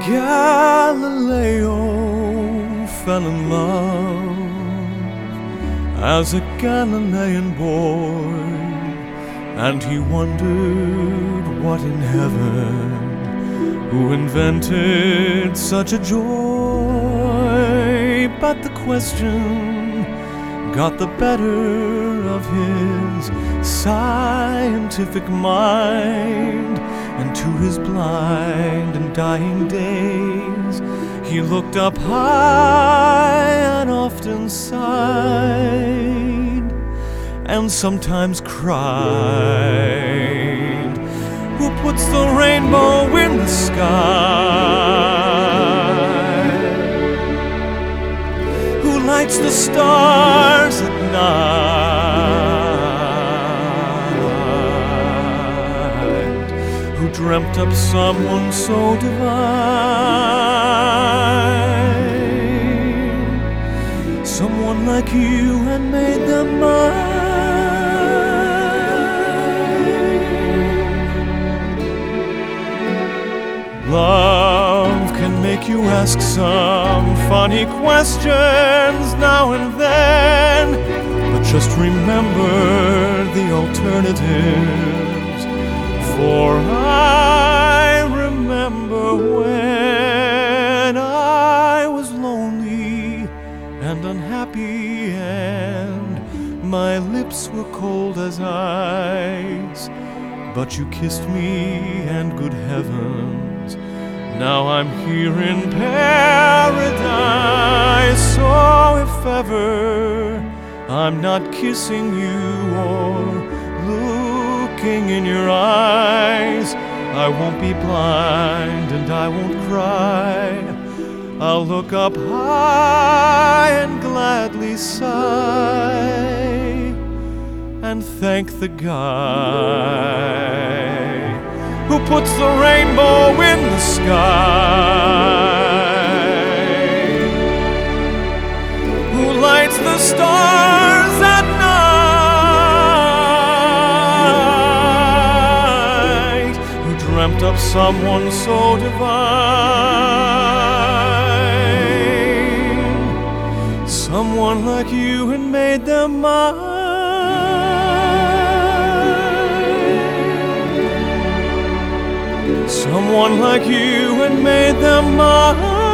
Galileo fell in love as a Galilean boy, and he wondered what in heaven, who invented such a joy. But the question got the better of his scientific mind, and to his blind and dying days he looked up high and often sighed, and sometimes cried. Who puts the rainbow in the sky? Who lights the stars at night? Who dreamt up someone so divine? Someone like you, and made them mine. Love can make you ask some funny questions now and then, but just remember the alternatives. For I remember when I was lonely and unhappy, and my lips were cold as ice, but you kissed me, and good heavens, now I'm here in paradise. So if ever I'm not kissing you or looking in your eyes, I won't be blind and I won't cry. I'll look up high and gladly sigh, and thank the guy who puts the rainbow in the sky, who lights the stars at night, who dreamt up someone so divine, someone like you, and made them mine. Someone like you, and made them mine.